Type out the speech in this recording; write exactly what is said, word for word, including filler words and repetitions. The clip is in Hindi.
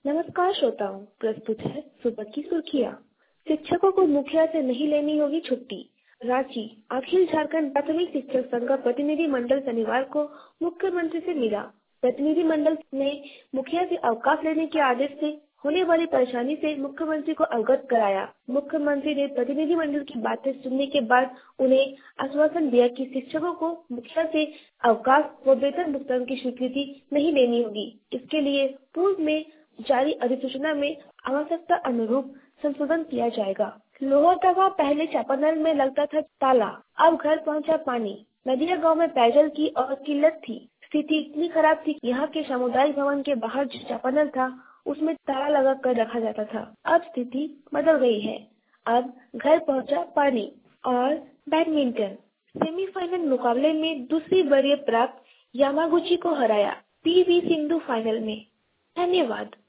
नमस्कार श्रोताओं, प्रस्तुत है सुबह की सुर्खियाँ। शिक्षकों को मुखिया से नहीं लेनी होगी छुट्टी। रांची अखिल झारखंड प्राथमिक शिक्षक संघ का प्रतिनिधि मंडल शनिवार को मुख्यमंत्री से मिला। प्रतिनिधि मंडल ने मुखिया से अवकाश लेने के आदेश से होने वाली परेशानी से मुख्यमंत्री को अवगत कराया। मुख्यमंत्री ने प्रतिनिधि मंडल की बातें सुनने के बाद उन्हें आश्वासन दिया कि शिक्षकों को मुखिया से अवकाश व वेतन भुगतान की स्वीकृति नहीं लेनी होगी। इसके लिए पूर्व में जारी अधिसूचना में आवश्यकता अनुरूप संशोधन किया जाएगा। लोहरदगा पहले चापानल में लगता था ताला, अब घर पहुंचा पानी। नदिया गांव में पेयजल की और किल्लत थी। स्थिति इतनी खराब थी, यहाँ के सामुदायिक भवन के बाहर जो चापानल था उसमें ताला लगा कर रखा जाता था। अब स्थिति बदल गई है, अब घर पहुंचा पानी। और बैडमिंटन सेमीफाइनल मुकाबले में दूसरी बड़ी प्राप्त यामागुची को हराया। पी वी सिंधु फाइनल में। धन्यवाद।